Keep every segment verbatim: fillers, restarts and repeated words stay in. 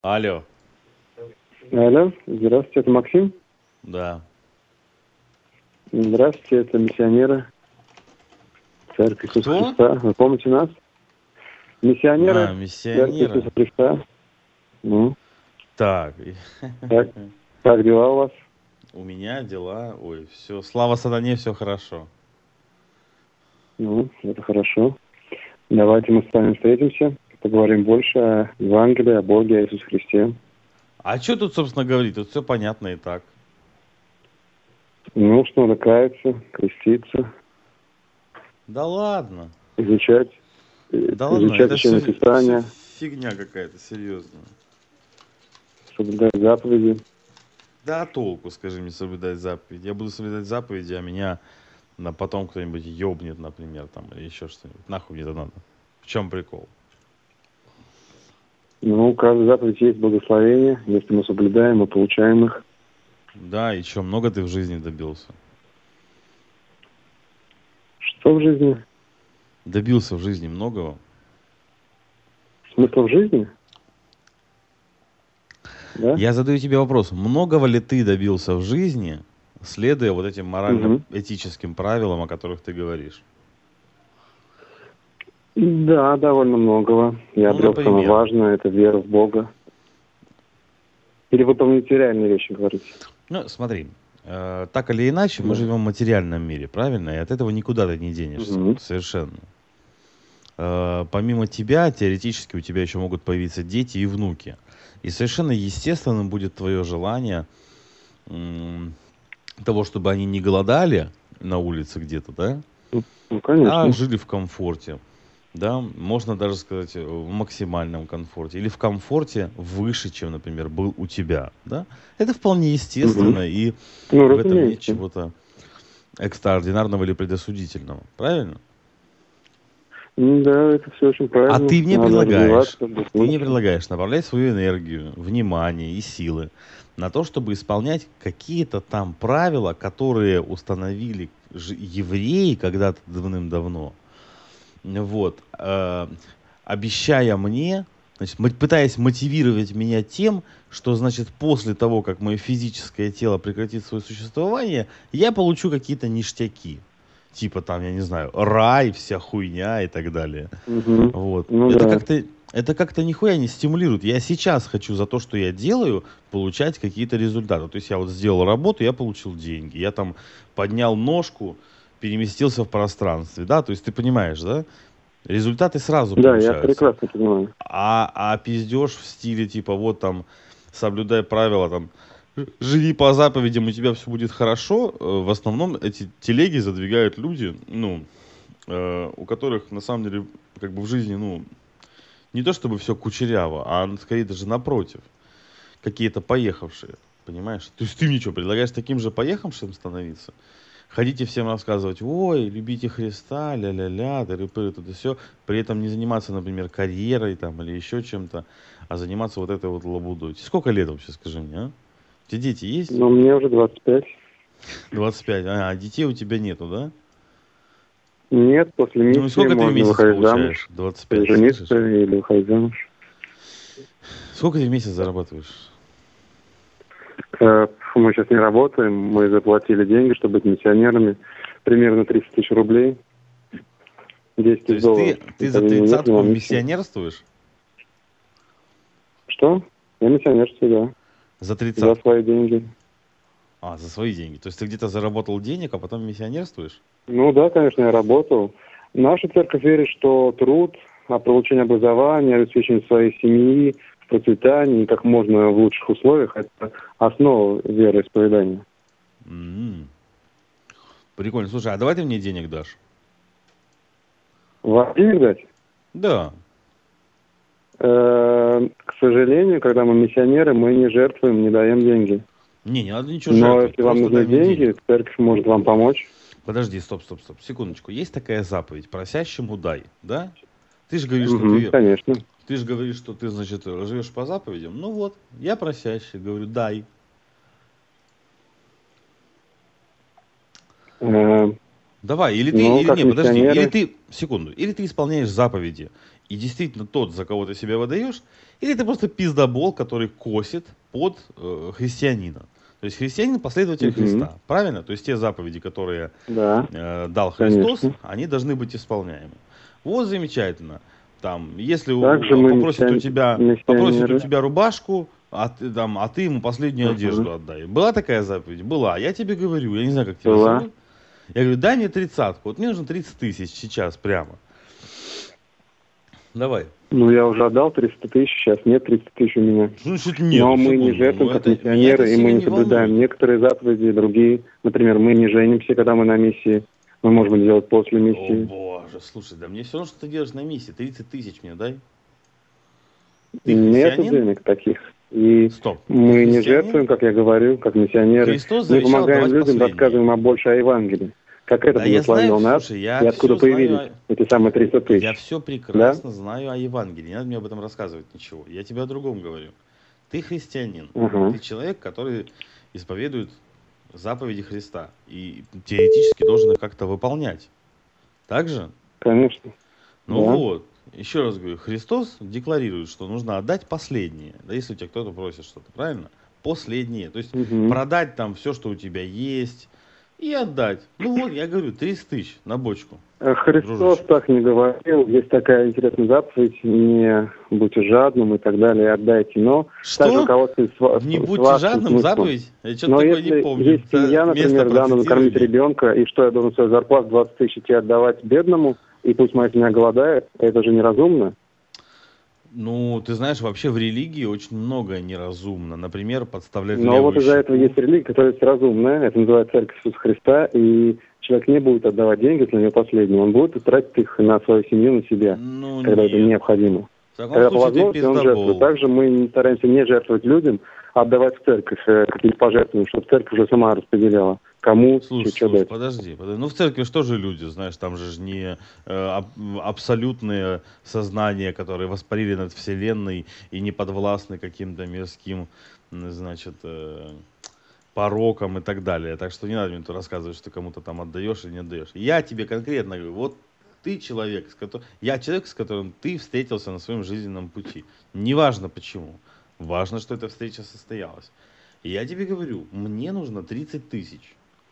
Алло. Алло, здравствуйте, это Максим. Да. Здравствуйте, это миссионеры Церкви Иисуса Кто? Христа. Вы помните нас? А, Миссионеры Церкви миссионеры. Иисуса Христа. Ну, Так, как, как дела у вас? у меня дела, ой, все, слава сатане, все хорошо. Ну, это хорошо. Давайте мы с вами встретимся, поговорим больше о Евангелии, о Боге, о Иисусе Христе. А что тут, собственно, говорить? Тут все понятно и так. Ну, что надо каяться, креститься, Да ладно. изучать, э, Да ладно, изучать это Священное все, все Писание, фигня какая-то, серьезно. соблюдать заповеди. Да, а толку, скажи мне, соблюдать заповеди. Я буду соблюдать заповеди, а меня на потом кто-нибудь ёбнет, например, там, или еще что-нибудь. Нахуй мне это надо? В чем прикол? Ну, у каждой заповеди есть благословение. Если мы соблюдаем, мы получаем их. Да, и что, много ты в жизни добился? Что в жизни? Добился в жизни многого? Смысл в жизни? Да? Я задаю тебе вопрос, многого ли ты добился в жизни, следуя вот этим Угу. морально-этическим правилам, о которых ты говоришь? Да, довольно многого. Я Ну, обрел самое например, важное, это вера в Бога. Или вы про материальные вещи говорите? ну, смотри, э, так или иначе, мы Да. живем в материальном мире, правильно? И от этого никуда ты не денешься, Угу. вот, совершенно. Э, помимо тебя, теоретически, у тебя еще могут появиться дети и внуки. И совершенно естественным будет твое желание м, того, чтобы они не голодали на улице где-то, да, Ну, а конечно. жили в комфорте. Да, можно даже сказать э, в максимальном комфорте или в комфорте выше, чем, например, был у тебя, да. Это вполне Угу. естественно, и Ну, в этом нет разумеется. чего-то экстраординарного или предосудительного, правильно? М, Да, это все очень А правильно. ты мне Надо предлагаешь, развиваться, ты мне быть. предлагаешь направлять свою энергию, внимание и силы на то, чтобы исполнять какие-то там правила, которые установили ж- евреи когда-то давным-давно, вот, э, обещая мне, значит, мо- пытаясь мотивировать меня тем, что, значит, после того, как мое физическое тело прекратит свое существование, я получу какие-то ништяки. Типа там, я не знаю, рай, вся хуйня и так далее. Угу. Вот. Ну Это да. как-то, это как-то нихуя не стимулирует. Я сейчас хочу за то, что я делаю, получать какие-то результаты. То есть я вот сделал работу, я получил деньги. Я там поднял ножку, переместился в пространстве, да, то есть ты понимаешь, да? Результаты сразу Да, я получаются. прекрасно понимаю. А, а пиздеж в стиле типа вот там, соблюдай правила, там, ж- живи по заповедям, у тебя все будет хорошо. э, В основном эти телеги задвигают люди, ну, э, у которых на самом деле как бы в жизни, ну, не то чтобы все кучеряво, а скорее даже напротив, какие-то поехавшие, понимаешь? То есть ты мне что, предлагаешь таким же поехавшим становиться? Ходите всем рассказывать, ой, любите Христа, ля-ля-ля, тыры-пыры, туда все, при этом не заниматься, например, карьерой там или еще чем-то, а заниматься вот этой вот лабудой. Тебе сколько лет вообще, скажи мне, а? У тебя дети есть? Но мне уже двадцать пять. двадцать пять. А, а детей у тебя нету, да? Нет, после Ну и миссии сколько ты в можно месяц выходить замуж, получаешь? двадцать пять, жениться слышишь? или выходить замуж. Сколько ты в месяц зарабатываешь? Э, Мы сейчас не работаем, мы заплатили деньги, чтобы быть миссионерами. Примерно тридцать тысяч рублей, десять То тысяч есть долларов. ты, ты Это за не нет тридцатку на миссию. миссионерствуешь? Что? Я миссионерствую, да. За За тридцатку. свои деньги. А, за свои деньги. То есть ты где-то заработал денег, а потом миссионерствуешь? Ну да, конечно, я работал. Наша церковь верит, что труд, а получение образования, обеспечение своей семьи, в процветании, как можно в лучших условиях, это основа вероисповедания. М. Прикольно. Слушай, а давай ты мне денег дашь? Вам денег дать? Да. Э, К сожалению, когда мы миссионеры, мы не жертвуем, не даем деньги. Не, не надо ничего Но жертвовать, если вам просто дай нужны мне деньги, денег. церковь может вам помочь. Подожди, стоп, стоп, стоп, секундочку. Есть такая заповедь, просящему дай, да? Ты же говоришь, что Угу, ты, конечно. ты же говоришь, что ты, значит, живешь по заповедям. Ну вот, я просящий, говорю, дай. Э, Давай, или ты, Ну, или как не, подожди, или миссионеры, ты, секунду, или ты исполняешь заповеди, и действительно тот, за кого ты себя выдаешь, или ты просто пиздобол, который косит под э, христианина. То есть христианин последователь мгм, Христа, правильно? То есть те заповеди, которые да, э, дал Христос, конечно. они должны быть исполняемы. Вот замечательно. Там, если у- Также у- мы попросит у миссион- тебя, попросит у миссионеры. тебя рубашку, а ты, там, а ты ему последнюю Ага, одежду отдай. Была такая заповедь? Была. Я тебе говорю, я не знаю, как тебя была. зовут. Я говорю, дай мне тридцатку. Вот мне нужно тридцать тысяч сейчас прямо. Давай. Ну, я уже отдал триста тысяч, сейчас нет тридцати тысяч у меня. Что значит нету? Но мы не Секунду. жертвуем Ну, как это, меня это миссионеры, и мы сильно не не соблюдаем волнует. некоторые заповеди, другие. Например, мы не женимся, когда мы на миссии. Мы можем это делать после О миссии. боже, слушай, да мне все равно, что ты делаешь на миссии. тридцать тысяч мне дай. Ты Нету христианин? денег таких. И Стоп. Ты мы не христианин? жертвуем, как я говорю, как миссионеры. Христос Мы завещал помогаем давать людям, последнее. рассказываем о больше о Евангелии. Как это Да я знаю, благословил нас, слушай, и я откуда все знаю, появились эти самые триста о- я тысяч. все Да? прекрасно знаю о Евангелии. Не надо мне об этом рассказывать ничего. Я тебе о другом говорю. Ты христианин. Ага. Ты человек, который исповедует заповеди Христа. И теоретически должен их как-то выполнять. Так же? Конечно. Ну Да. вот. Еще раз говорю, Христос декларирует, что нужно отдать последнее. Да, если у тебя кто-то просит что-то, правильно? Последнее. То есть Мгм. продать там все, что у тебя есть, и отдать. Ну вот, я говорю, тридцать тысяч на бочку. Э, Христос Дружище. так не говорил. Есть такая интересная заповедь: не будьте жадным и так далее, и отдайте. Но также Что? руководствуйтесь с, Не с будьте вашим жадным, смыслом. заповедь? Я что-то Но такое если не помню. есть семья, Это место например, да, надо процитируй кормить мне. ребенка, и что я должен свою зарплату двадцать тысяч идти отдавать бедному, и пусть моя семья голодает, это же неразумно. Ну, ты знаешь, вообще в религии очень многое неразумно. Например, подставлять Но левую вот из-за этого щеку. есть религия, которая есть разумная, это называется Церковь Иисуса Христа, и человек не будет отдавать деньги, если у него последние, он будет тратить их на свою семью, на себя, Ну, когда это нет. необходимо. В таком Когда по случае ты возможности он жертвует. пиздобол. Также мы стараемся не жертвовать людям, а отдавать в церковь э, какие-то пожертвования, чтобы церковь уже сама распределяла, кому Слушай, что слушай, дать. подожди, подожди. Ну, в церкви что же люди, знаешь, там же ж не э, аб- абсолютные сознания, которые воспарили над Вселенной и не подвластны каким-то мирским, м, значит, э, порокам и так далее. Так что не надо мне тут рассказывать, что ты кому-то там отдаешь или не отдаешь. Я тебе конкретно говорю, вот ты человек, с которым, я человек, с которым ты встретился на своем жизненном пути. Неважно почему. Важно, что эта встреча состоялась. И я тебе говорю, мне нужно тридцать тысяч.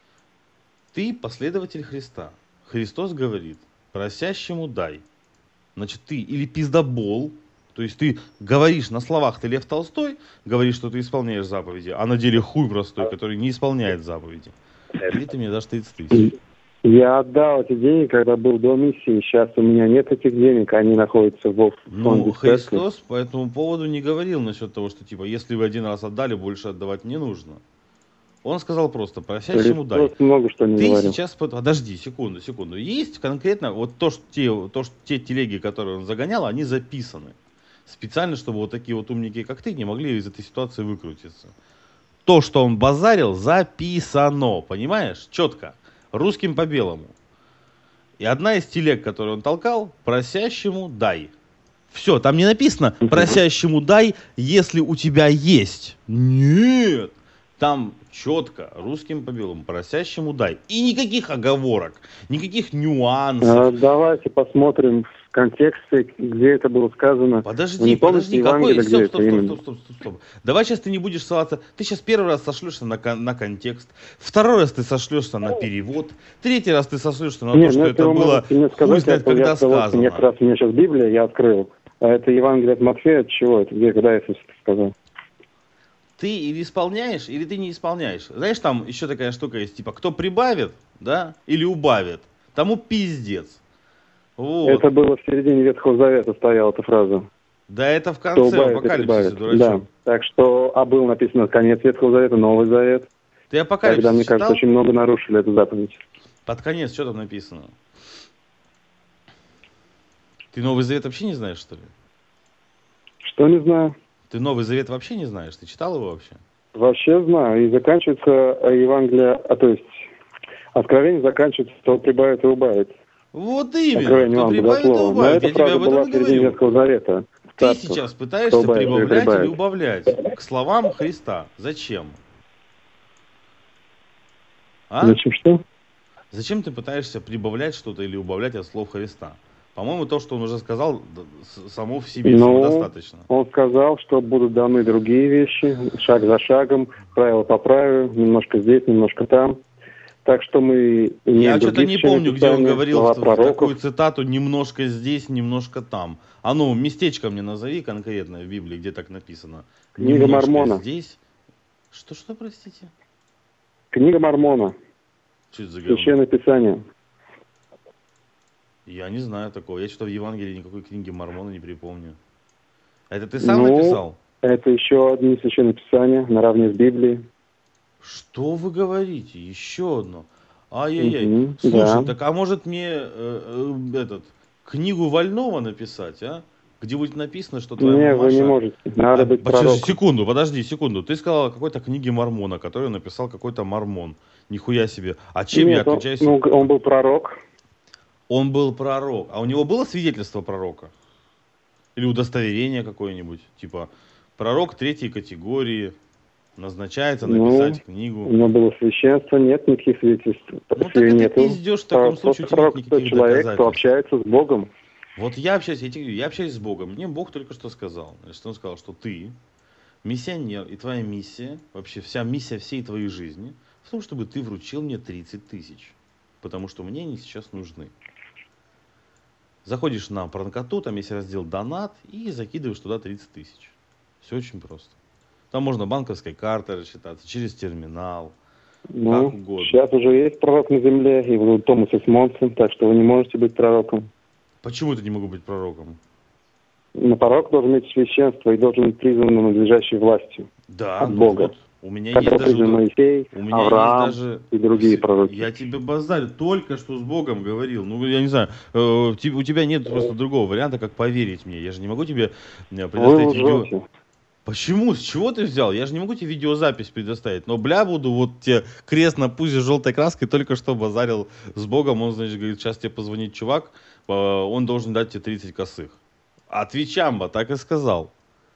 Ты последователь Христа. Христос говорит, просящему дай. Значит, ты или пиздобол, то есть ты говоришь на словах, ты Лев Толстой, говоришь, что ты исполняешь заповеди, а на деле хуй простой, который не исполняет заповеди. Или ты мне дашь тридцать тысяч. Я отдал эти деньги, когда был до миссии. Сейчас у меня нет этих денег, они находятся в фонде Ну, церкви. Христос по этому поводу не говорил насчет того, что типа, если вы один раз отдали, больше отдавать не нужно. Он сказал просто, просящему дай. Христос много что не Ты говорил. сейчас, под- подожди, секунду, секунду. Есть конкретно, вот то, что те, то, что те телеги, которые он загонял, они записаны. Специально, чтобы вот такие вот умники, как ты, не могли из этой ситуации выкрутиться. То, что он базарил, записано, понимаешь? Четко. Русским по белому. И одна из телег, которую он толкал, просящему дай. Все, там не написано просящему дай, если у тебя есть. Нет. Там четко, русским по белому, просящему дай. И никаких оговорок, никаких нюансов. А, давайте посмотрим в контексте, где это было сказано. Вы Подожди, не помните подожди, какой? Евангелие, Стоп, где стоп, это стоп, именно? стоп, стоп, стоп, стоп. Давай сейчас ты не будешь ссылаться. Ты сейчас первый раз сошлешься на, кон- на контекст, второй раз ты сошлешься на перевод, третий раз ты сошлешься на Не, то, что ну это вы было можете мне хуй сказать, знает я, когда я сказал, сказано. несколько раз у меня сейчас Библия, я открыл. А это Евангелие от Матфея, от чего это? Где, когда Иисус это сказал? Ты или исполняешь, или ты не исполняешь. Знаешь, там еще такая штука есть, типа, кто прибавит, да, или убавит, тому пиздец. Вот. Это было в середине Ветхого Завета стояла эта фраза. Да это в Кто конце убавит и апокалипсиса, прибавит. дурачок. Да. Так что, а был написано конец Ветхого Завета, Новый Завет. Ты Тогда, апокалипсис мне читал? кажется, очень много нарушили эту заповедь. Под конец что там написано? Ты Новый Завет вообще не знаешь, что ли? Что не знаю. Ты Новый Завет вообще не знаешь? Ты читал его вообще? Вообще знаю. И заканчивается Евангелие, а то есть Откровение заканчивается, кто прибавит и убавит. Вот именно. Откровение Кто Иоанна прибавит и Богослова. Но убавит. эта Я тебе фраза об была этом в и середине говорю. Ветхого Завета. Ты Царство. сейчас пытаешься Кто убавит или прибавлять или прибавит. убавлять к словам Христа. Зачем? А? Зачем что? Зачем ты пытаешься прибавлять что-то или убавлять от слов Христа? По-моему, то, что он уже сказал, д- с- само в себе Ну, самодостаточно. он сказал, что будут даны другие вещи, шаг за шагом, правило по правилу, немножко здесь, немножко там. Так что мы Я имеем что-то другие не священные помню, где он писания, говорил слова в, в пророков. такую цитату «немножко здесь, немножко там». А ну, местечко мне назови конкретное в Библии, где так написано. Книга Немножко Мормона. здесь. Что-что, простите? Книга Мормона. Что это за говно? Священное писание. Я не знаю такого. Я что-то в Евангелии никакой книги Мормона не припомню. Это ты сам Ну, написал? это еще одни священные писания наравне с Библией. Что вы говорите? Еще одно. Ай-яй-яй. Мгм, Слушай, да. так а может мне э, э, этот книгу Вольного написать, а? Где будет написано, что твоя Не, вы не мамаша... можете. Надо А, быть подожди, пророком. секунду, подожди, секунду. Ты сказал о какой-то книге Мормона, которую написал какой-то мормон. Нихуя себе. А чем я Нет, он, отличаюсь? ну, он был пророк. Он был пророк. А у него было свидетельство пророка? Или удостоверение какое-нибудь? Типа, пророк третьей категории, назначается написать Ну, книгу. у него было священство, нет никаких свидетельств. Ну так это Нету. пиздешь, в таком Просто случае у тебя нет пророк — это никаких человек, кто доказательств. общается с Богом. Вот я общаюсь, я, тебе говорю, я общаюсь с Богом. Мне Бог только что сказал. Значит, он сказал, что ты миссионер, и твоя миссия, вообще вся миссия всей твоей жизни в том, чтобы ты вручил мне тридцать тысяч. Потому что мне они сейчас нужны. Заходишь на Пранкоту, там есть раздел «Донат» и закидываешь туда тридцать тысяч. Все очень просто. Там можно банковской картой рассчитаться, через терминал, Ну, как угодно. сейчас уже есть пророк на земле, его зовут Томас Эсмонсон, так что вы не можете быть пророком. Почему ты не могу быть пророком? Но пророк должен иметь священство и должен быть призван надлежащей властью Да, от ну Бога. вот, у меня Как есть даже... призван Моисей, У меня Авраам есть даже... и другие пророки. Я тебе базарю, только что с Богом говорил. Ну, я не знаю, э, ти- у тебя нет просто другого варианта, как поверить мне. Я же не могу тебе э, Вы предоставить видео... лжете. Почему? С чего ты взял? Я же не могу тебе видеозапись предоставить. Но бля буду вот тебе крест на пузе желтой краской только что базарил с Богом. Он, значит, говорит, сейчас тебе позвонит чувак, э, он должен дать тебе тридцать косых. А Твичамба так и сказал.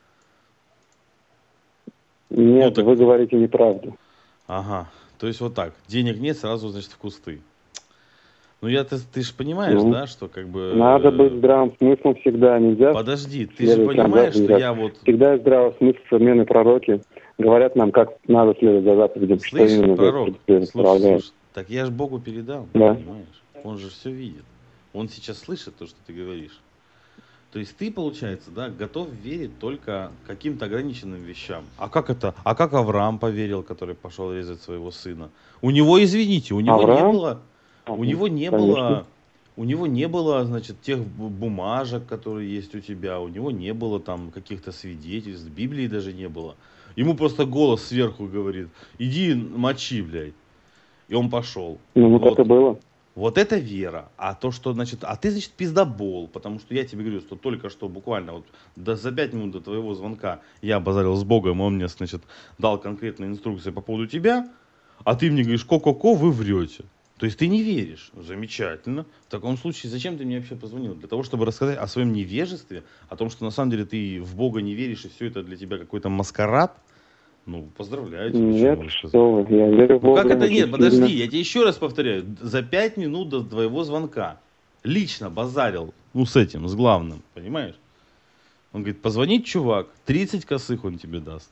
Нет, Ну, так- вы говорите неправду. Ага, то есть вот так. Денег нет, сразу, значит, в кусты. Ну, я, ты, ты же понимаешь, Ну, да, что как бы... Надо э, быть здравым смыслом всегда, нельзя. Подожди, ты же следовать понимаешь, что заповедям. я вот... Всегда есть здравый смысл, современные пророки говорят нам, как надо следовать за заповедям, что Слышь, именно пророк, следовать, слушай, полагаю. слушай, так я же Богу передам, Да. понимаешь? Он же все видит. Он сейчас слышит то, что ты говоришь. То есть ты, получается, да, готов верить только каким-то ограниченным вещам. А как это? А как Авраам поверил, который пошел резать своего сына? У него, извините, у него не Авраам? было... У него не Конечно. было, у него не было, значит, тех бу- бумажек, которые есть у тебя, у него не было там каких-то свидетельств, Библии даже не было. Ему просто голос сверху говорит, иди мочи, блядь. И он пошел. Ну, вот Вот. это было. Вот это вера. А то, что, значит, а ты, значит, пиздобол, потому что я тебе говорю, что только что буквально вот до, за пять минут до твоего звонка я базарил с Богом, и он мне, значит, дал конкретные инструкции по поводу тебя, а ты мне говоришь, ко-ко-ко, вы врете. То есть ты не веришь. Замечательно. В таком случае, зачем ты мне вообще позвонил? Для того, чтобы рассказать о своем невежестве, о том, что на самом деле ты в Бога не веришь, и все это для тебя какой-то маскарад? Ну, поздравляю тебя. что Нет, могу сказать. что вы, я верю в Ну Бога. как это очень нет? Подожди, сильно. я тебе еще раз повторяю. За пять минут до твоего звонка лично базарил, ну с этим, с главным, понимаешь? Он говорит, позвонит чувак, тридцать косых он тебе даст.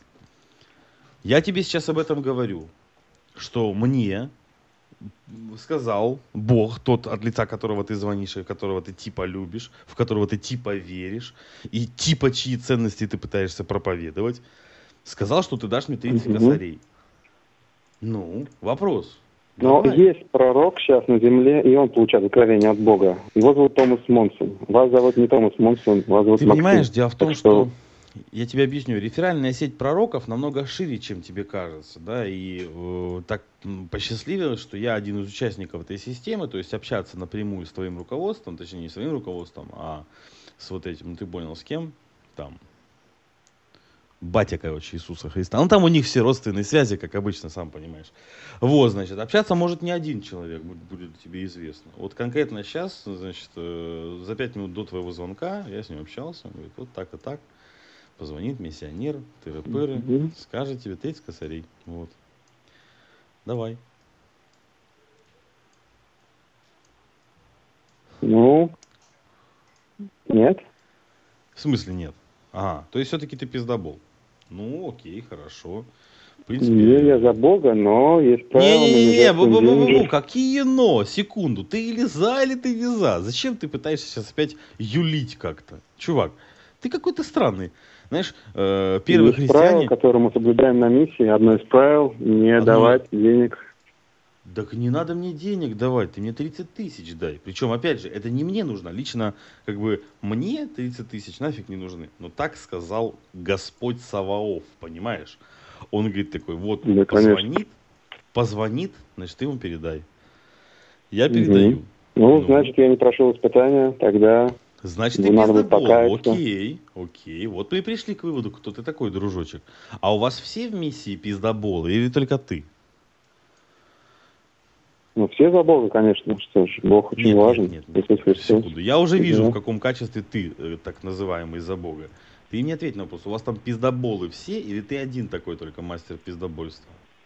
Я тебе сейчас об этом говорю, что мне сказал Бог, тот, от лица которого ты звонишь, и которого ты типа любишь, в которого ты типа веришь, и типа чьи ценности ты пытаешься проповедовать, сказал, что ты дашь мне тридцать Мгм. косарей. Ну, вопрос. Но Давай. есть пророк сейчас на земле, и он получает откровение от Бога. Его зовут Томас Монсон. Вас зовут не Томас Монсон, вас зовут Ты Максим. понимаешь, дело в том, Так что я тебе объясню, реферальная сеть пророков намного шире, чем тебе кажется, да, и э, так м, посчастливилось, что я один из участников этой системы, то есть общаться напрямую с твоим руководством, точнее не с твоим руководством, а с вот этим, ну ты понял, с кем, там, батя, короче, Иисуса Христа. Ну, там у них все родственные связи, как обычно, сам понимаешь. Вот, значит, общаться может не один человек, будет, будет тебе известно. Вот конкретно сейчас, значит, э, за пять минут до твоего звонка я с ним общался. Он говорит, вот так и так. Позвонит миссионер, тыры-пыры, Мгм. скажет тебе тридцать косарей. Вот. Давай. Ну, нет. В смысле нет? Ага, то есть все-таки ты пиздобол. Ну, окей, хорошо. В принципе... Не, я за Бога, но есть правила, мы не Не-не-не, жертвуем бу-бу-бу-бу, деньги. какие но? Секунду, ты или за, или ты не за? Зачем ты пытаешься сейчас опять юлить как-то? Чувак, ты какой-то странный. Знаешь, э, первые Есть правила, христиане... которые мы соблюдаем на миссии. Одно из правил — не Одно... давать денег. Так не надо мне денег давать, ты мне тридцать тысяч дай. Причем, опять же, это не мне нужно. Лично, как бы, мне тридцать тысяч нафиг не нужны. Но так сказал Господь Саваоф, понимаешь? Он говорит такой, вот, Да, конечно. позвонит, позвонит, значит, ты ему передай. Я Угу. передаю. Ну, Ну, значит, я не прошел испытания, тогда значит, ты надо будет пиздобол. покаяться. Окей, окей. Вот мы и пришли к выводу, кто ты такой, дружочек. А у вас все в миссии пиздоболы или только ты? Ну, все за Бога, конечно. Что ж, Бог очень Нет, важен. нет, нет, нет. Иисус Христос. Секунду. Я уже вижу, Да. в каком качестве ты, э, так называемый, за Бога. Ты мне ответь на вопрос. У вас там пиздоболы все или ты один такой только мастер пиздобольства?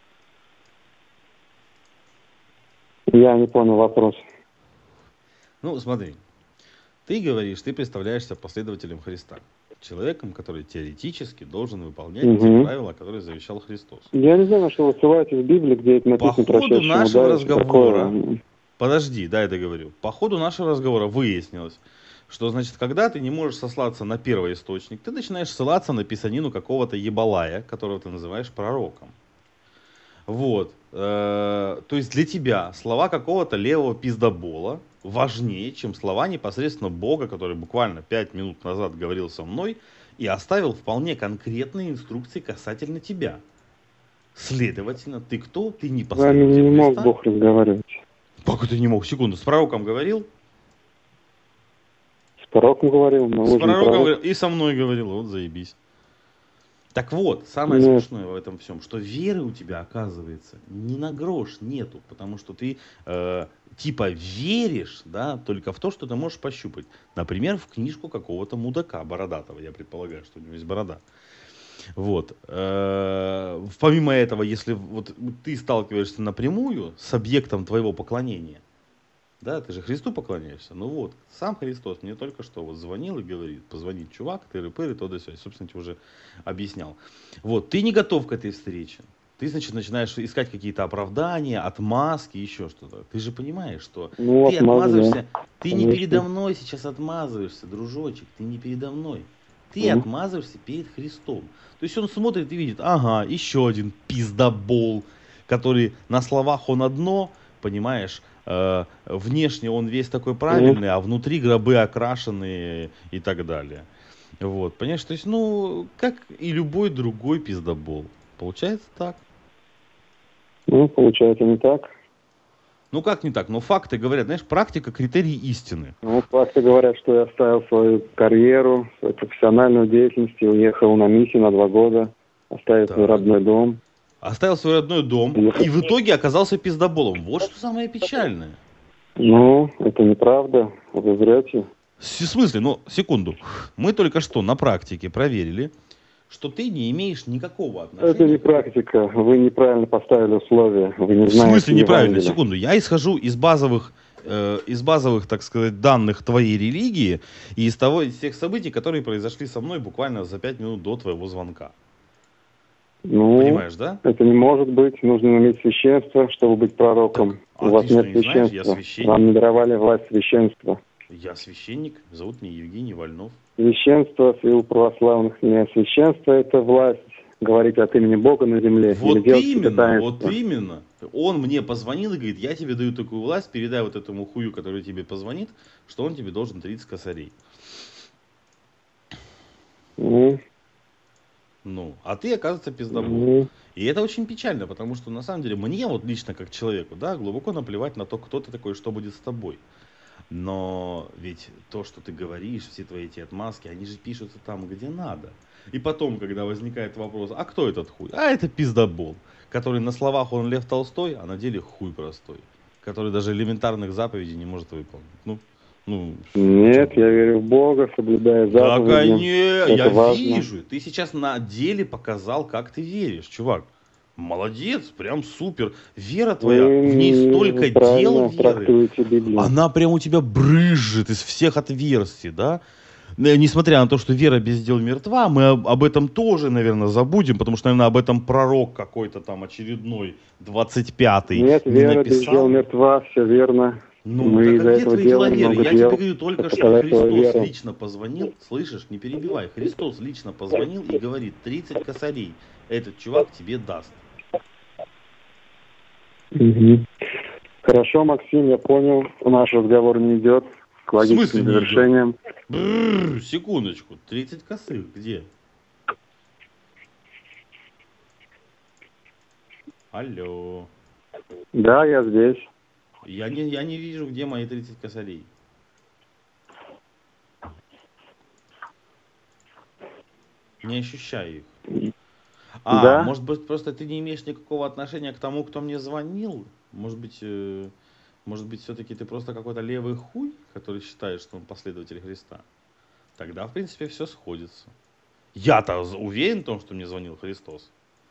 Я не понял вопрос. Ну, смотри. Ты говоришь, ты представляешься последователем Христа. Человеком, который теоретически должен выполнять те Угу. правила, которые завещал Христос. Я не знаю, на что вы ссылаетесь в Библии, где это По написано: ходу прощающим нашего удар, что разговора, такое. подожди, да, я договорю. По ходу нашего разговора выяснилось, что, значит, когда ты не можешь сослаться на первоисточник, ты начинаешь ссылаться на писанину какого-то ебалая, которого ты называешь пророком. Вот. Э, То есть для тебя слова какого-то левого пиздобола важнее, чем слова непосредственно Бога, который буквально пять минут назад говорил со мной и оставил вполне конкретные инструкции касательно тебя. Следовательно, ты кто? Ты не С вами не последователь мог Христа? Бог разговаривать. Как это не мог? Секунду, с пророком говорил? С пророком говорил, но С вы же не пророком пророк. говорил и со мной говорил, вот заебись. Так вот, самое Нет. смешное в этом всем, что веры у тебя, оказывается, ни на грош нету, потому что ты э, типа веришь, да, только в то, что ты можешь пощупать. Например, в книжку какого-то мудака бородатого, я предполагаю, что у него есть борода. Вот. Э, Помимо этого, если вот ты сталкиваешься напрямую с объектом твоего поклонения, да, ты же Христу поклоняешься. Ну вот, сам Христос мне только что вот звонил и говорит, позвонит чувак, тыры-пыры, то да сё. Собственно, тебе уже объяснял. Вот, ты не готов к этой встрече. Ты, значит, начинаешь искать какие-то оправдания, отмазки, еще что-то. Ты же понимаешь, что Ну, ты отмазы, отмазываешься, да. ты не Конечно. передо мной сейчас отмазываешься, дружочек, ты не передо мной. Ты Мгм. отмазываешься перед Христом. То есть он смотрит и видит, ага, еще один пиздобол, который на словах он одно, понимаешь, э, внешне он весь такой правильный, а внутри гробы окрашенные и так далее. Вот, понимаешь, то есть, ну, как и любой другой пиздобол. Получается так. Ну, получается не так. Ну, как не так? Но факты говорят, знаешь, практика — критерий истины. Ну, факты говорят, что я оставил свою карьеру, свою профессиональную деятельность и уехал на миссию на два года, оставив свой Так. родной дом. Оставил свой родной дом и в итоге оказался пиздоболом. Вот что самое печальное. Ну, это неправда, вы врете. В смысле? Ну, секунду. Мы только что на практике проверили, что ты не имеешь никакого отношения. Это не практика, вы неправильно поставили условия, вы не В знаете смысле неправильно? Евангелия. Секунду. Я исхожу из базовых, э, из базовых, так сказать, данных твоей религии и из того, из тех событий, которые произошли со мной буквально за пять минут до твоего звонка. Ну, Понимаешь, да? это не может быть, нужно иметь священство, чтобы быть пророком. Так, У а вас ты что, нет не знаешь, я священства, священник. вам не даровали власть священства. Я священник, зовут меня Евгений Вольнов. Священство у православных не священство, это власть. Говорить от имени Бога на земле. Вот или делать именно, какие-то вот таинства. именно. Он мне позвонил и говорит, я тебе даю такую власть, передай вот этому хую, который тебе позвонит, что он тебе должен тридцать косарей. Ну, Ну, а ты, оказывается, пиздобол. ну, И это очень печально, потому что, на самом деле, мне вот лично, как человеку, да, глубоко наплевать на то, кто ты такой, что будет с тобой. Но ведь то, что ты говоришь, все твои эти отмазки, они же пишутся там, где надо. И потом, когда возникает вопрос, а кто этот хуй? А это пиздобол, который на словах он Лев Толстой, а на деле хуй простой, который даже элементарных заповедей не может выполнить. Ну, ну, нет, я верю в Бога, соблюдаю да, заповеди. конечно, Это я важно. вижу. Ты сейчас на деле показал, как ты веришь, чувак. Молодец, прям супер. Вера твоя, в ней Вы столько дел правильно веры. трактуете Библию. Она прям у тебя брызжет из всех отверстий, да? Э, Несмотря на то, что вера без дел мертва, мы об, об этом тоже, наверное, забудем, потому что, наверное, об этом пророк какой-то там очередной, двадцать пятый, Нет, не вера без дел написал. мертва, все верно. Ну, Мы так а из-за где этого твои дела делаем веры? много Я тебе дел, говорю чтобы только что, показать свою Христос веру. лично позвонил, слышишь, не перебивай, Христос лично позвонил и говорит, тридцать косарей этот чувак тебе даст. Мгм. Хорошо, Максим, я понял. Наш разговор не идет к В смысле логическим не идет? завершениям. Бррр, секундочку, тридцать косых, где? Алло. Да, я здесь. Я не, я не вижу, где мои тридцать косарей. Не ощущаю их. А, Да? может быть, просто ты не имеешь никакого отношения к тому, кто мне звонил? Может быть, э, может быть, все-таки ты просто какой-то левый хуй, который считает, что он последователь Христа? Тогда, в принципе, все сходится. Я-то з- уверен в том, что мне звонил Христос.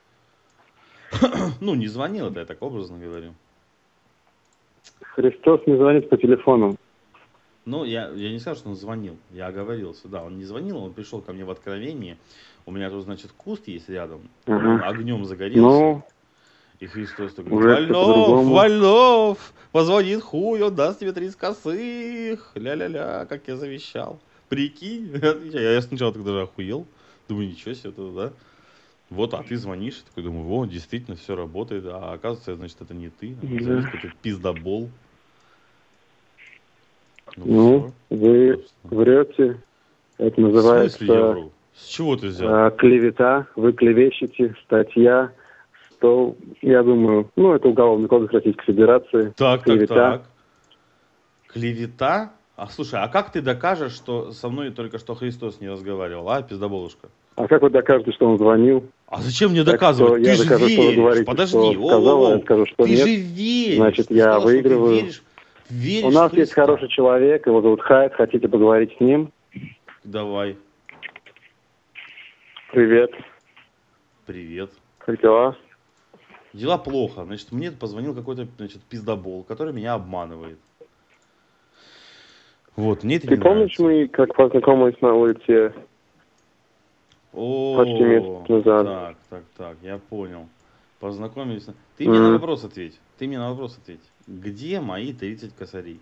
Ну, не звонил, это я так образно говорю. Христос не звонит по телефону. Ну, я, я не скажу, что он звонил. Я оговорился. Да, он не звонил, он пришел ко мне в откровении. У меня тут, значит, куст есть рядом. Он Ага. огнем загорелся. Ну, И Христос такой говорит, уже все Вольнов, по-другому. Вольнов, позвонит хуй, он даст тебе тридцать косых. Ля-ля-ля, как я завещал. Прикинь. Я сначала тогда даже охуел. Думаю, ничего себе, это, да. Вот, а ты звонишь, и такой думаю, во, действительно, все работает. А оказывается, значит, это не ты. Оказывается, Да. какой-то пиздобол. Ну, Ну, все, вы собственно. врете. Это В смысле я называется вру? С чего ты взял? э, клевета. Вы клевещете. Статья сто, я думаю, ну, это Уголовный кодекс Российской Федерации. Так, так, Клевета. так. Клевета? А слушай, а как ты докажешь, что со мной только что Христос не разговаривал, а, пиздоболушка? А как вы докажете, что он звонил? А зачем мне Так что доказывать? Ты я же докажу, что вы веришь. говорите, Подожди, что сказал, а я оу-оу-оу. скажу, что Ты нет. же веришь. Значит, Ты я сказал, что ты выигрываю. веришь, веришь У в нас есть Христа. хороший человек, его зовут Хайд, хотите поговорить с ним? Давай. Привет, Привет. как дела? Дела плохо. Значит, мне позвонил какой-то, значит, пиздобол, который меня обманывает. Вот, мне это Ты не помнишь, нравится. мы как познакомились на улице почти месяц О, назад? так, так, так, я понял. Познакомились. Ты мне на М. вопрос ответь. Ты мне на вопрос ответь. Где мои тридцать косарей?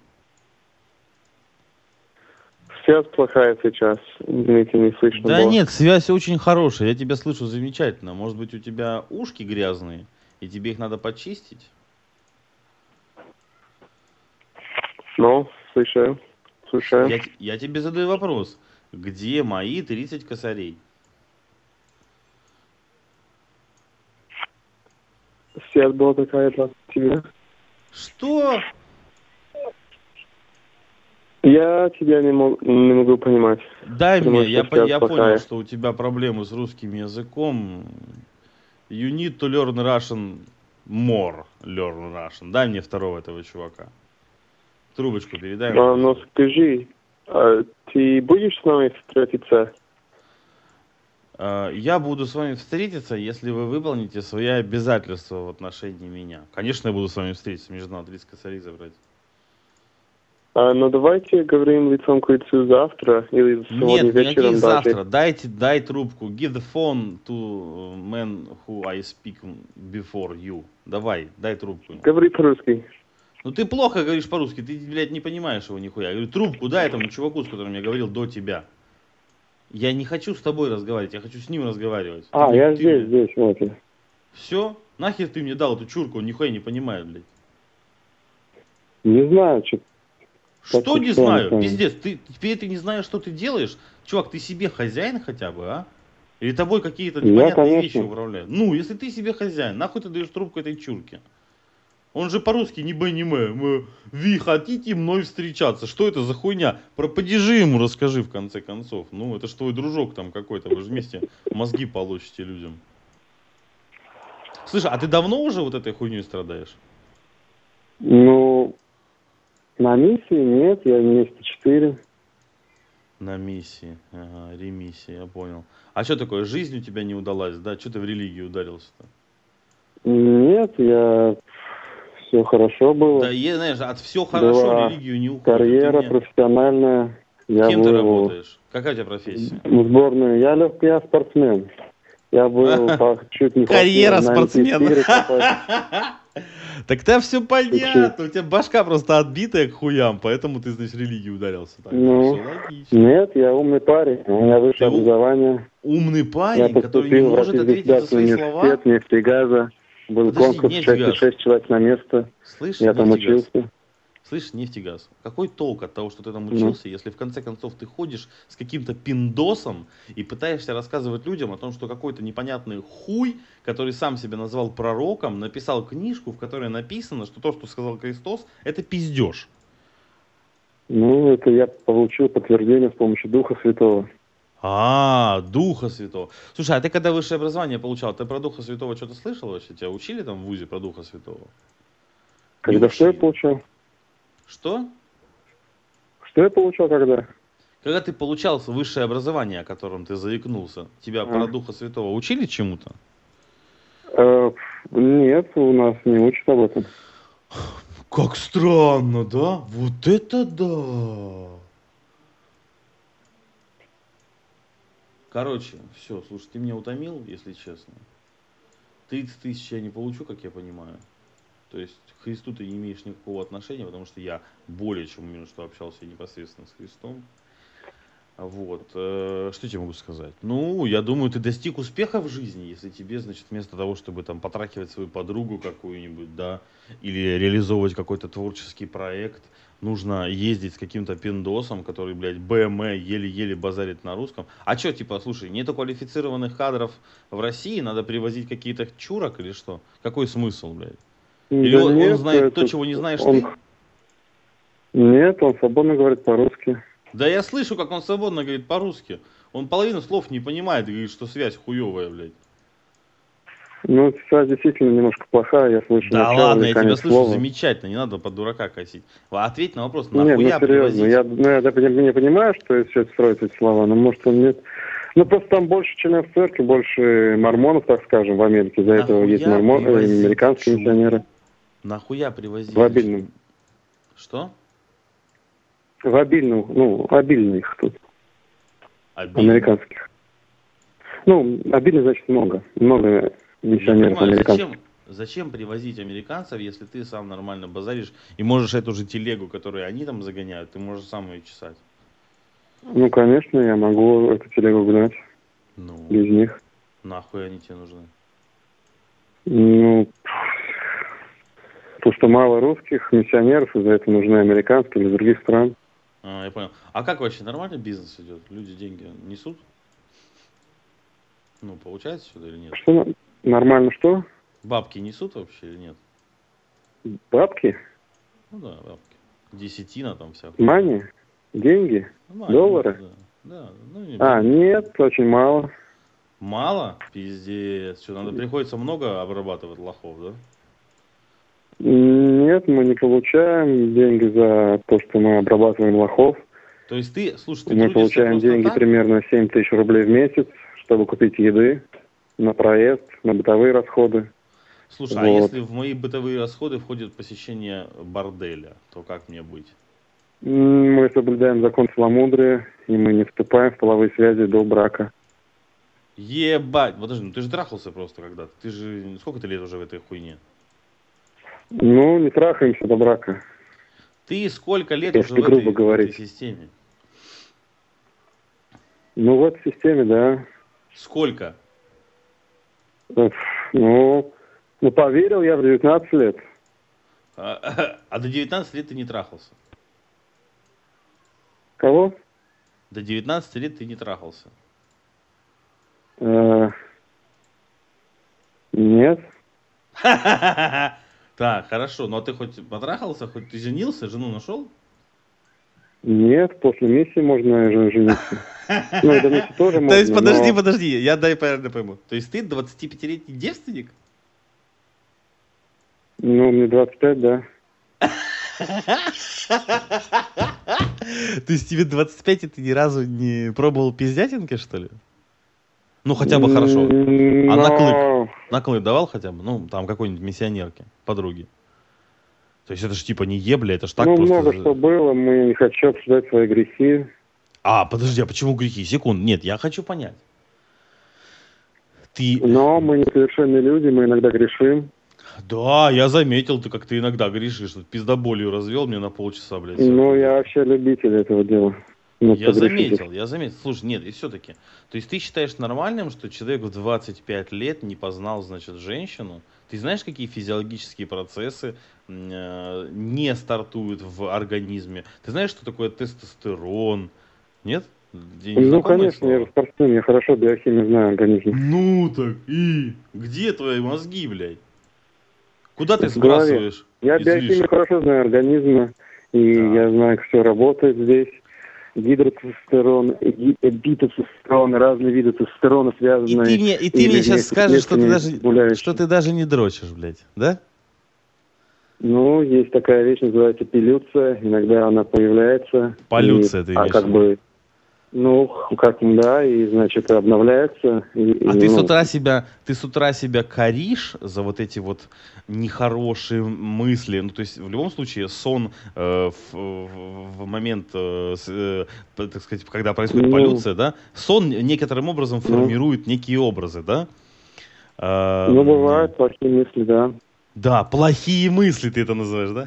Связь плохая сейчас, извините, не слышно Да было. нет, связь очень хорошая, я тебя слышу замечательно. Может быть, у тебя ушки грязные, и тебе их надо почистить? Ну, слушаю, слушаю. Я, т- я тебе задаю вопрос. Где мои тридцать косарей? Связь была такая для тебя. Что? Я тебя не, мог, не могу понимать. Дай Потому мне, что я, по- связь я понял, плохая. что у тебя проблемы с русским языком. You need to learn Russian more. Learn Russian. Дай мне второго этого чувака. Трубочку передай А, ему. ну скажи, а ты будешь с нами встретиться? А, Я буду с вами встретиться, если вы выполните свои обязательства в отношении меня. Конечно, я буду с вами встретиться. Мне же надо тридцать косарей забрать. А, ну давайте говорим лицом к лицу завтра или сегодня Нет, никаких вечером даже. завтра. Дайте, дай трубку. Give the phone to man who I speak before you. Давай, дай трубку. Говори по-русски. Ну ты плохо говоришь по-русски, ты, блядь, не понимаешь его нихуя. Я говорю, трубку дай этому чуваку, с которым я говорил до тебя. Я не хочу с тобой разговаривать, я хочу с ним разговаривать. А, ты, я ты, здесь, блядь, здесь, вот я. все? Нахер ты мне дал эту чурку, он нихуя не понимает, блядь. Не знаю, что. Что не что, знаю? не Пиздец, ты теперь ты не знаешь, что ты делаешь? Чувак, ты себе хозяин хотя бы, а? Или тобой какие-то Я, непонятные конечно. вещи управляют? Ну, если ты себе хозяин, нахуй ты даешь трубку этой чурке? Он же по-русски не бы не мы. мы. Вы хотите мной встречаться? Что это за хуйня? Про падежи ему расскажи в конце концов. Ну, это ж твой дружок там какой-то. Вы же вместе мозги получите людям. Слушай, а ты давно уже вот этой хуйней страдаешь? Ну, на миссии нет, я месяца четыре. На миссии. Ага, ремиссия, я понял. А что такое? Жизнь у тебя не удалась, да? Что ты в религию ударился-то? Нет, я... Все хорошо было. Да, я, знаешь, от все хорошо Была религию не уходит. карьера Ты мне- профессиональная. Я Кем ты был работаешь? Какая у тебя профессия? в сборную. Я легкий, я спортсмен. Я был по- чуть не Карьера хватило на спортсмена. Олимпийские игры попасть. Так там все Чуть-чуть. понятно. У тебя башка просто отбитая к хуям, поэтому ты, значит, в религию ударился. Так, Ну, все логично. нет, я умный парень. У меня Ты высшее у- образование. Умный Я парень, который не поступил в может Российский ответить за государственный свои слова. университет нефтегаза. Был Подожди, конкурс, части нефтегаз. шесть человек на место. Слышь, Я там нефтегаз. учился. Слышь, нефтегаз, какой толк от того, что ты там Ну. учился, если в конце концов ты ходишь с каким-то пиндосом и пытаешься рассказывать людям о том, что какой-то непонятный хуй, который сам себя назвал пророком, написал книжку, в которой написано, что то, что сказал Христос, это пиздеж. Ну, это я получил подтверждение с помощью Духа Святого. А, Духа Святого. Слушай, а ты когда высшее образование получал, ты про Духа Святого что-то слышал вообще? Тебя учили там в ВУЗе про Духа Святого? Не Когда что я учили. получал? Что? Что я получал когда? Когда ты получал высшее образование, о котором ты заикнулся, тебя А. про Духа Святого учили чему-то? Э, нет, у нас не учат об этом. Как странно, да? Вот это да! Короче, все, слушай, ты меня утомил, если честно. тридцать тысяч я не получу, как я понимаю. То есть к Христу ты не имеешь никакого отношения, потому что я более чем уверен, что общался непосредственно с Христом. Вот. э, Что я тебе могу сказать? Ну, я думаю, ты достиг успеха в жизни, если тебе, значит, вместо того, чтобы там потрахивать свою подругу какую-нибудь, да, или реализовывать какой-то творческий проект, нужно ездить с каким-то пиндосом, который, блядь, бэ эм вэ еле-еле базарит на русском. А что, типа, слушай, нету квалифицированных кадров в России, надо привозить какие-то чурок или что? Какой смысл, блядь? Или Да он, он нет, знает то, это- чего не знаешь он- ты? Нет, он свободно говорит по-русски. Да я слышу, как он свободно говорит по-русски. Он половину слов не понимает и говорит, что связь хуевая, блядь. Ну, связь действительно немножко плохая, я слышу Да начало ладно, и я тебя конец слышу слова. замечательно, не надо под дурака косить. А Ответь на вопрос, Нет, ну нахуя серьезно, привозить? я, ну, я да, не понимаю, что все это строят эти слова, но может он нет. Ну просто там больше членов церкви, больше мормонов, так скажем, в Америке. Из-за этого Нахуя есть мормоны, привозить американские чушь? миссионеры. Нахуя привозить? В обильном. Что? В обильном, ну, обильных тут, Обидно? американских. Ну, обильно значит много. Много Я не миссионеров понимаю, американских. зачем, зачем привозить американцев, если ты сам нормально базаришь и можешь эту же телегу, которую они там загоняют, ты можешь сам ее чесать. Ну, конечно, я могу эту телегу гнать Ну, без них. нахуй они тебе нужны? Ну, потому что мало русских миссионеров, из-за этого нужны американские или из других стран. А, я понял. А как вообще, нормально бизнес идет? Люди деньги несут? Ну, получается сюда или нет? Что на- нормально что? Бабки несут вообще или нет? Бабки? Ну да, бабки. Десятина там вся. Мани? Деньги? Ну, доллары? Да. Да, ну, не А, знаю. нет, очень мало. Мало? Пиздец. Что, надо приходится много обрабатывать лохов, да? Нет, мы не получаем деньги за то, что мы обрабатываем лохов. То есть ты, слушай, ты Мы трудишься получаем просто деньги так? примерно семь тысяч рублей в месяц, чтобы купить еды, на проезд, на бытовые расходы. Слушай, а Вот. если в мои бытовые расходы входит посещение борделя, то как мне быть? М, Мы соблюдаем закон целомудрия, и мы не вступаем в половые связи до брака. Ебать, подожди, ну ты же трахался просто когда-то. Ты же, сколько ты лет уже в этой хуйне? Ну, не трахаемся до брака. Ты сколько лет Если уже в грубо этой, в этой говорить. системе? Ну, в этой системе, да. Сколько? Э, Ну, ну, поверил я в девятнадцать лет. А, а до девятнадцати лет ты не трахался? Кого? До девятнадцати лет ты не трахался? Э, Нет. Так, хорошо, ну а ты хоть потрахался, хоть ты женился, жену нашел? Нет, после миссии можно же- жениться. Ну, и до миссии тоже можно, То есть, подожди, но- подожди, я дай правильно пойму. То есть ты двадцатипятилетний девственник? Ну, мне двадцать пять, да. То есть тебе двадцать пять, и ты ни разу не пробовал пиздятинки, что ли? Ну, хотя бы хорошо. М, А наклык? Но, Наклык давал хотя бы? Ну, там какой-нибудь миссионерке, подруге. То есть это же типа не ебля, это ж так ну, просто... много что з- было, мы не хочу обсуждать свои грехи. А, подожди, а почему грехи? Секунд, нет, я хочу понять. Ты... Но мы несовершенные люди, мы иногда грешим. Да, я заметил, ты как ты иногда грешишь. Тут пиздоболью развел мне на полчаса, блядь, все Но это я дело. вообще любитель этого дела. Ну, Я погрешить. заметил, я заметил. Слушай, нет, и все-таки. То есть ты считаешь нормальным, что человек в двадцать пять лет не познал, значит, женщину? Ты знаешь, какие физиологические процессы м, э, не стартуют в организме? Ты знаешь, что такое тестостерон? Нет? Тебе не Ну, знакомое конечно, я же слово? спортсмен, я хорошо биохимию знаю организм. Ну так и? Где твои мозги, блядь? Куда ты В голове. сбрасываешь Я биохимию излишек? хорошо знаю организма, и Так. я знаю, как все работает здесь. Гидротестостерон, ги- битотестостерон, разные виды тестостерона, И ты связанные мне, и ты или мне сейчас вместе с скажешь, что ты клетками даже, что гуляющие. ты даже не дрочишь, блядь, да? Ну, есть такая вещь, называется пилюция. Иногда она появляется. И, Полюция ты а имеешь в как виду. бы, ну, как, да, и, значит, обновляется. И, и, А ты с ну, утра себя, ты с утра себя коришь за вот эти вот нехорошие мысли. Ну, то есть, в любом случае, сон э, в, в- в момент, э, с, э, п- так сказать, когда происходит ну, полюция, да, сон некоторым образом ну, формирует некие образы, да? А, ну, м, бывают плохие мысли, да. да, плохие мысли ты это называешь, да?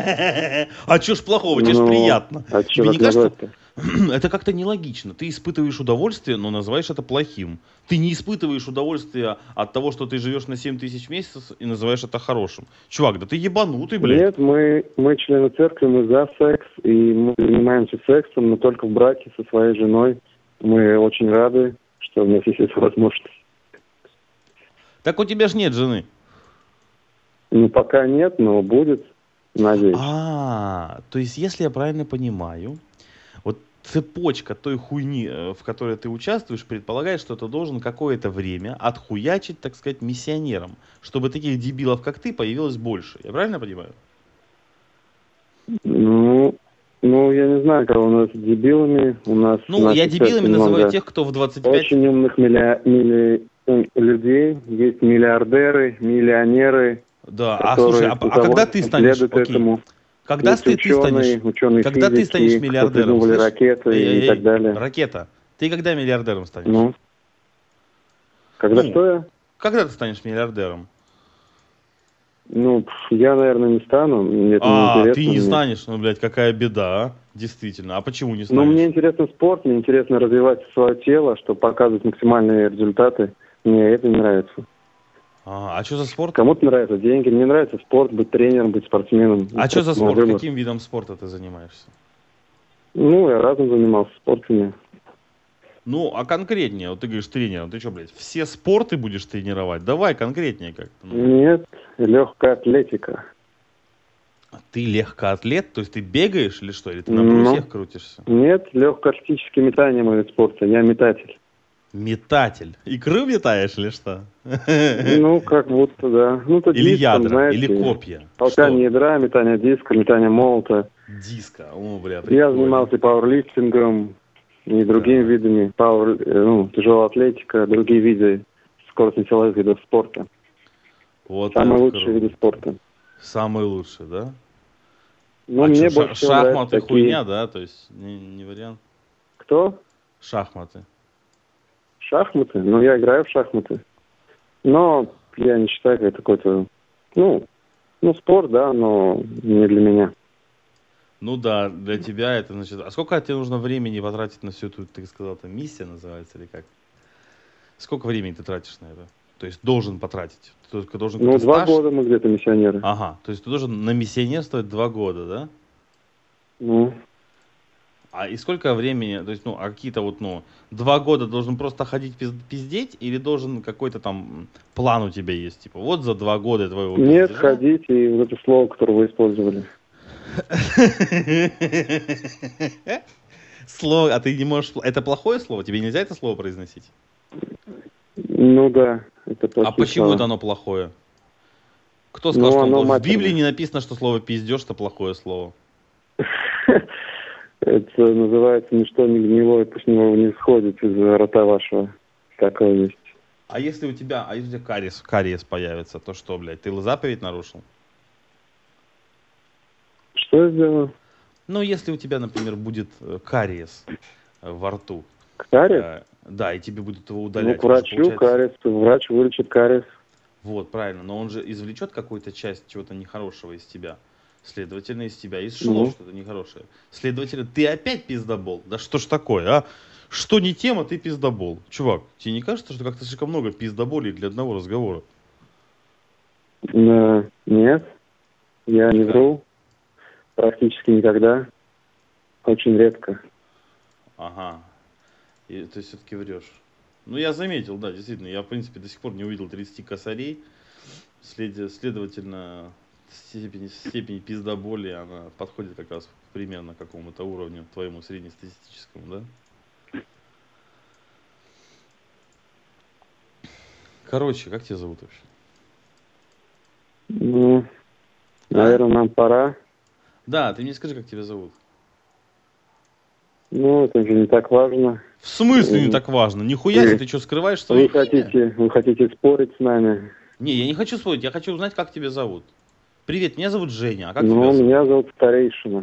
А чё ж плохого? Тебе ж Ну, приятно. а что Тебе не так кажется? назвать-то? Это как-то нелогично. Ты испытываешь удовольствие, но называешь это плохим. Ты не испытываешь удовольствия от того, что ты живешь на семь тысяч в месяц и называешь это хорошим. Чувак, да ты ебанутый, блядь. Нет, мы, мы члены церкви, мы за секс, и мы занимаемся сексом, но только в браке со своей женой. Мы очень рады, что у нас есть эта возможность. Так у тебя ж нет жены. Ну, пока нет, но будет, надеюсь. А, то есть, если я правильно понимаю, вот цепочка той хуйни, э, в которой ты участвуешь, предполагает, что ты должен какое-то время отхуячить, так сказать, миссионером, чтобы таких дебилов, как ты, появилось больше. Я правильно понимаю? Ну, ну, я не знаю, кого у нас дебилами. У нас в Ну, я нашей дебилами церкви называю много тех, кто в двадцать пять... очень умных милля... милли- м, людей. Есть миллиардеры, миллионеры, Да, а слушай, а, которые, у а когда кого ты станешь, следуют окей, этому. когда Есть ты, ты станешь, ученые, ученые когда ты станешь физики, кто миллиардером, придумывали слышь? ракеты Эй, и эй, так эй, далее. ракета, ты когда миллиардером станешь? Ну, когда Ну, что я? когда ты станешь миллиардером? Ну, пф, я, наверное, не стану, мне это не А, ты интересно не мне. станешь, ну, блядь, какая беда, а? Действительно, а почему не Но мне станешь? интересен спорт, мне интересно развивать свое тело, чтобы показывать максимальные результаты. Мне это не нравится. А, а что за спорт? Кому-то нравятся деньги, мне нравится спорт, быть тренером, быть спортсменом. А Это что за мой спорт? выбор. Каким видом спорта ты занимаешься? Ну, я разом занимался спортами. Ну, а конкретнее, вот ты говоришь тренером, ты что, блядь, все спорты будешь тренировать? Давай конкретнее как-то. Ну. Нет, легкая атлетика. Ты легкоатлет, то есть ты бегаешь или что? Или ты на Ну, брусьях крутишься? нет, легкоатлетическое метание мой вид спорта. Я метатель. Метатель. Икру метаешь или что? Ну, как будто, да. Ну, то Или диском, ядра, знаете. или копья. Толкание Что? ядра, метание диска, метание молота. Диско. О, бля, Я прикольно. занимался пауэрлифтингом и другими Так. видами, пауэр, э, ну, тяжелая атлетика, другие виды скоростно-силовых видов спорта. Вот Самые это лучшие круто. виды спорта. Самый лучший, да? Ну, А мне что, больше всего нравятся шахматы такие... хуйня, да? То есть не, не вариант? Кто? Шахматы. Шахматы? Ну, я играю в шахматы. Но я не считаю, это какой-то... Ну, ну, спорт, да, но не для меня. Ну да, для тебя это значит... А сколько тебе нужно времени потратить на всю эту, ты сказал, там миссия называется или как? Сколько времени ты тратишь на это? То есть должен потратить? Ты только должен Ну, какой-то два стаж? года мы где-то миссионеры. Ага, то есть ты должен на миссионерствовать два года, да? Ну, А и сколько времени, то есть, ну, а какие-то вот, ну, два года должен просто ходить пиз- пиздеть, или должен какой-то там м, план у тебя есть? Типа, вот за два года твоего нет, пиздежа... ходить и вот это слово, которое вы использовали. Слово, а ты не можешь... Это плохое слово? Тебе нельзя это слово произносить? Ну да, это А плохие почему слова. это оно плохое? Кто сказал, Ну, что оно оно... В Библии матерное. не написано, что слово пиздеж это плохое слово. Это называется «ничто не гнилое, пусть него не исходит из рота вашего». такое есть. А если у тебя, а если у тебя кариес, кариес появится, то что, блядь, ты заповедь нарушил? Что я сделаю? Ну, если у тебя, например, будет э, кариес э, во рту, Кариес? э, да, и тебе будут его Ну, удалять. к он же, врачу получается- кариес, врач вылечит кариес. Вот, правильно, но он же извлечет какую-то часть чего-то нехорошего из тебя. Следовательно, из тебя и шло Ну. что-то нехорошее. Следовательно, ты опять пиздобол. Да что ж такое, а? Что не тема, ты пиздобол. Чувак, тебе не кажется, что как-то слишком много пиздоболей для одного разговора? Э, Нет, я не Да. вру. Практически никогда. Очень редко. Ага. И ты все-таки врешь. Ну, я заметил, да, действительно. Я, в принципе, до сих пор не увидел тридцати косарей. След- Следовательно, степень, степень пиздоболи, она подходит как раз примерно к какому-то уровню твоему среднестатистическому, да? Короче, как тебя зовут вообще? Ну, А? наверное, нам пора. Да, ты мне скажи, как тебя зовут. Ну, это же не так важно. В смысле не Мгм. так важно? Нихуя Вы- себе, ты что, скрываешь свое Вы имя? хотите, вы хотите спорить с нами? Не, я не хочу спорить, я хочу узнать, как тебя зовут. Привет, меня зовут Женя, а как Ну, тебя зовут? меня зовут Старейшина.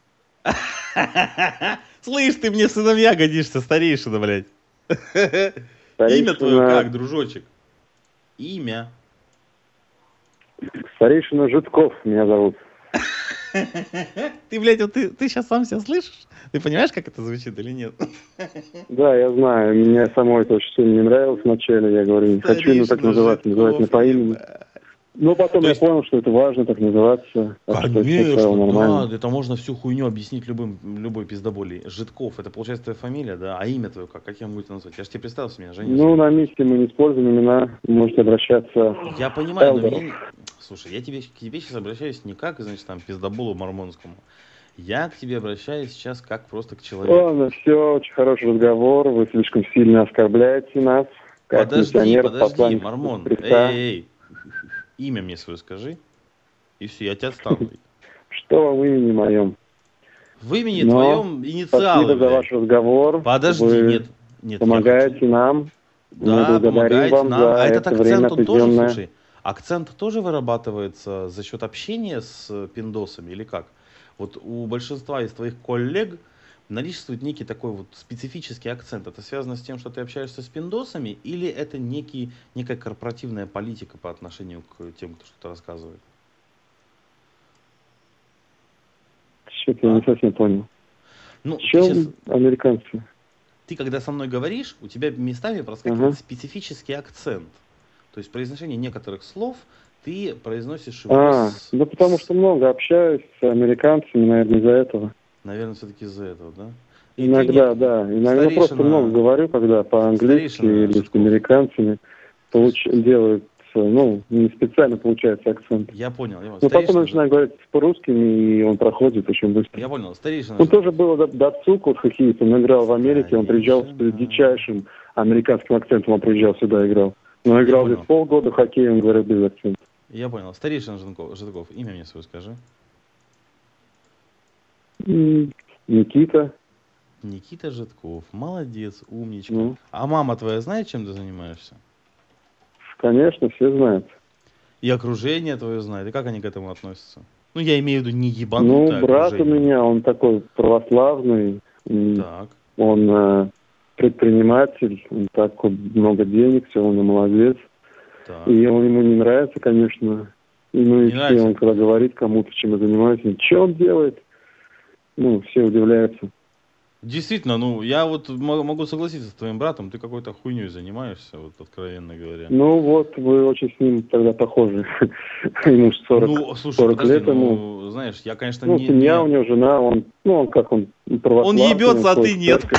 Слышь, ты мне сыновья годишься, старейшина, блядь. Имя твое Старейшина- как, дружочек? Имя. Старейшина Житков меня зовут. Ты, блядь, вот ты, ты сейчас сам себя слышишь? Ты понимаешь, как это звучит или нет? Да, я знаю. Мне самой это очень сильно не нравилось вначале. Я говорю, не хочу именно так Старейшина называться, называть меня Житков, по имени. ебать. Но потом То я есть- понял, что это важно так называться. Так что это всё стало Конечно, нормально. да, это можно всю хуйню объяснить любым, любой пиздоболей. Житков, это получается твоя фамилия, да? А имя твое как? Как я могу тебя назвать? Я же тебе представился, меня Женя. Ну, зовут. на месте мы не используем имена. Вы можете обращаться. Я понимаю, но Элдоров. меня... не- Слушай, я тебе, к тебе сейчас обращаюсь не как, значит, там, пиздоболу мормонскому. Я к тебе обращаюсь сейчас как просто к человеку. Ладно, все, очень хороший разговор. Вы слишком сильно оскорбляете нас. Как Подожди, миссионеров, подожди, посланников мормон. Христа. Эй, эй, эй. Имя мне свое скажи. И все, я тебя отстану. Что вам в имени моем? В имени Но твоем инициалы, Спасибо за блядь. ваш разговор. Подожди, Вы нет. Нет, я помогаете хочу- нам. Мы Да, благодарим помогаете вам нам. за А этот это время акцент, он тоже, отведенное. слушай, акцент тоже вырабатывается за счет общения с э, пиндосами или как? Вот у большинства из твоих коллег наличествует некий такой вот специфический акцент. Это связано с тем, что ты общаешься с пиндосами, или это некий, некая корпоративная политика по отношению к тем, кто что-то рассказывает? Что-то я не совсем понял. Ну, В ты, чем щас- американцы? ты когда со мной говоришь, у тебя местами проскакивает Ага. специфический акцент. То есть произношение некоторых слов ты произносишь его А, с... да потому что много общаюсь с американцами, наверное, из-за этого. Наверное, все-таки из-за этого, да? И ты Иногда, не- да. Иногда старейшина- просто много говорю, когда по-английски старейшина или с Житков. американцами получ... делают, ну, не специально получается акцент. Я понял. Я понял. Но потом я Старейшина начинаю говорить по-русски, и он проходит очень Жи- быстро. Я понял. Старейшина Он Жи- тоже был до- Дацук, вот хоккеист, он играл в Америке, он приезжал с Старейшина. дичайшим американским акцентом, он приезжал сюда, играл. Но играл понял. здесь полгода в хоккей, он говорит без акцента. Я понял. Старейшина Житков, Житков, имя мне свое скажи. М, Никита, Никита Житков. Молодец, умничка. ну, А мама твоя знает, чем ты занимаешься? конечно, все знают. И окружение твое знает. И как они к этому относятся? Ну, я имею в виду не Ну, ебанутое брат у окружение. меня, он такой православный, м, Так. он э, предприниматель, он так вот много денег, все, он и молодец. Так. И он ему не нравится, конечно. И, ну и Не все, нравится? он когда говорит кому-то, чем я занимаюсь, что он делает, ну, все удивляются. Действительно, ну, я вот мо- могу согласиться с твоим братом, ты какой-то хуйней занимаешься, вот откровенно говоря. Ну вот, вы очень с ним тогда похожи. Ему ж сорок. Ну, слушай, сорок подожди, лет ему. ну, знаешь, я, конечно, Ну, не... семья не- у него, жена, он, ну, он как он, православный. ебется, а ходит ты в нет. церковь.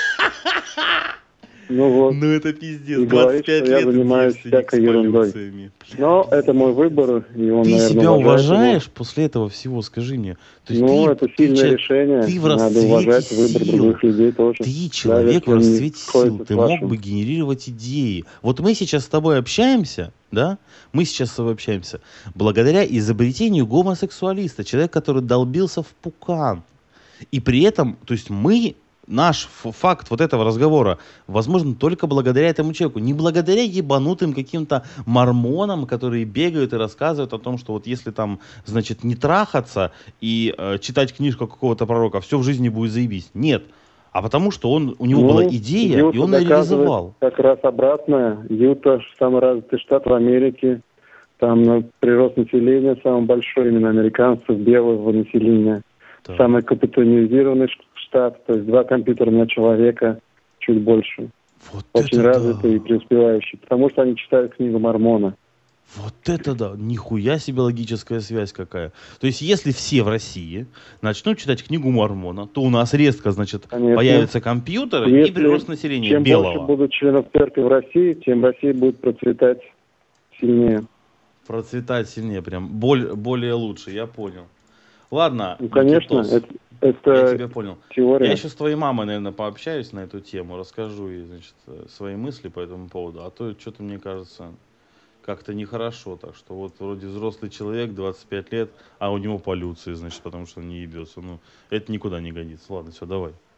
Ну вот. Ну, это пиздец, И двадцать говорит, пять что я лет и занимаюсь девственник с всякой ерундой. полюциями. Но это мой выбор, и он, Ты наверное, себя уважает уважаешь его. после этого всего, скажи мне? То есть Ну, ты, это ты сильное чел- решение. ты в Надо расцвете уважать выбор сил. других людей тоже. Ты человек в если он не расцвете сходится сил, с ты мог вашим. бы генерировать идеи. Вот мы сейчас с тобой общаемся, да? Мы сейчас с тобой общаемся благодаря изобретению гомосексуалиста, человек, который долбился в пукан. И при этом, то есть мы наш ф- факт вот этого разговора возможен только благодаря этому человеку. Не благодаря ебанутым каким-то мормонам, которые бегают и рассказывают о том, что вот если там, значит, не трахаться и э, читать книжку какого-то пророка, все в жизни будет заебись. Нет. А потому что он, у него была Ну, идея, и Юта он ее доказывает реализовал. как раз обратное. Юта — самый развитый штат в Америке. Там э, прирост населения самый большой, именно американцев, белого населения. Да. Самый капитализированный ш- штат, то есть два компьютера на человека, чуть больше. Вот Очень это развитый да. и преуспевающий, потому что они читают книгу Мормона. Вот это да, нихуя себе логическая связь какая. То есть, если все в России начнут читать книгу Мормона, то у нас резко, значит, Конечно. появятся компьютеры и Если прирост населения чем больше белого. будут членов церкви в России, тем Россия будет процветать сильнее. Процветать сильнее, прям боль, более лучше, я понял. Ладно, Ну, конечно, Никитос, это, это я тебя понял. теория. Я еще с твоей мамой, наверное, пообщаюсь на эту тему, расскажу ей, значит, э, свои мысли по этому поводу. А то что-то, мне кажется, как-то нехорошо. Так что вот вроде взрослый человек, двадцать пять лет, а у него полюции, значит, потому что он не ебется. Ну, это никуда не годится. Ладно, все, давай.